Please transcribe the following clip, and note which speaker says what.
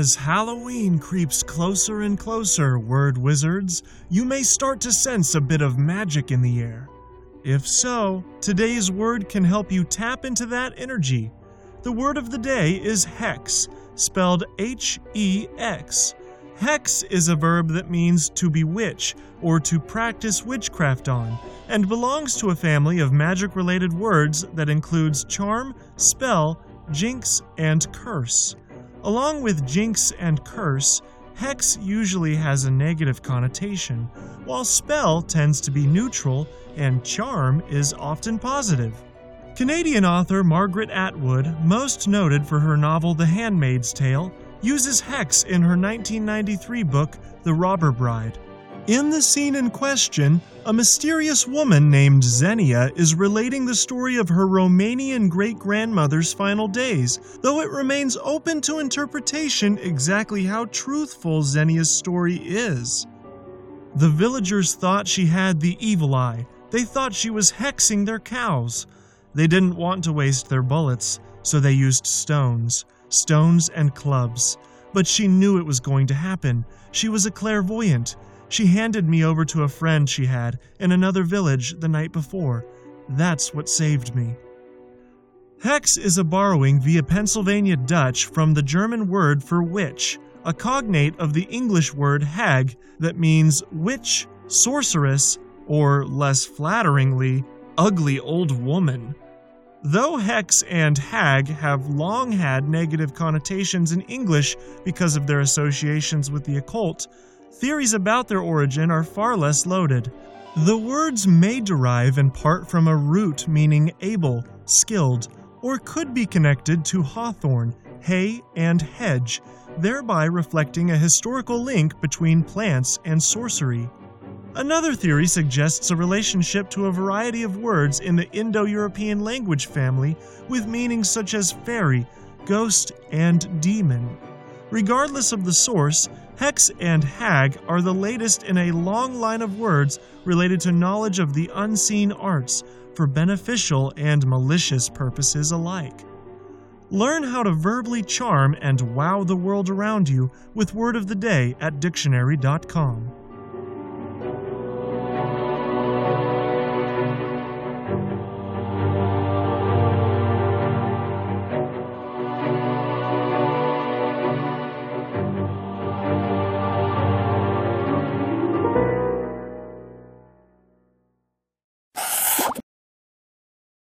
Speaker 1: As Halloween creeps closer and closer, word wizards, you may start to sense a bit of magic in the air. If so, today's word can help you tap into that energy. The word of the day is hex, spelled H-E-X. Hex is a verb that means to bewitch or to practice witchcraft on, and belongs to a family of magic-related words that includes charm, spell, jinx, and curse. Along with jinx and curse, hex usually has a negative connotation, while spell tends to be neutral and charm is often positive. Canadian author Margaret Atwood, most noted for her novel The Handmaid's Tale, uses hex in her 1993 book The Robber Bride. In the scene in question, a mysterious woman named Xenia is relating the story of her Romanian great-grandmother's final days, though it remains open to interpretation exactly how truthful Xenia's story is. The villagers thought she had the evil eye. They thought she was hexing their cows. They didn't want to waste their bullets, so they used stones and clubs. But she knew it was going to happen. She was a clairvoyant. She handed me over to a friend she had in another village the night before. That's what saved me. Hex is a borrowing via Pennsylvania Dutch from the German word for witch, a cognate of the English word hag that means witch, sorceress, or less flatteringly, ugly old woman. Though hex and hag have long had negative connotations in English because of their associations with the occult, theories about their origin are far less loaded. The words may derive in part from a root meaning able, skilled, or could be connected to hawthorn, hay, and hedge, thereby reflecting a historical link between plants and sorcery. Another theory suggests a relationship to a variety of words in the Indo-European language family with meanings such as fairy, ghost, and demon. Regardless of the source, hex and hag are the latest in a long line of words related to knowledge of the unseen arts for beneficial and malicious purposes alike. Learn how to verbally charm and wow the world around you with Word of the Day at dictionary.com.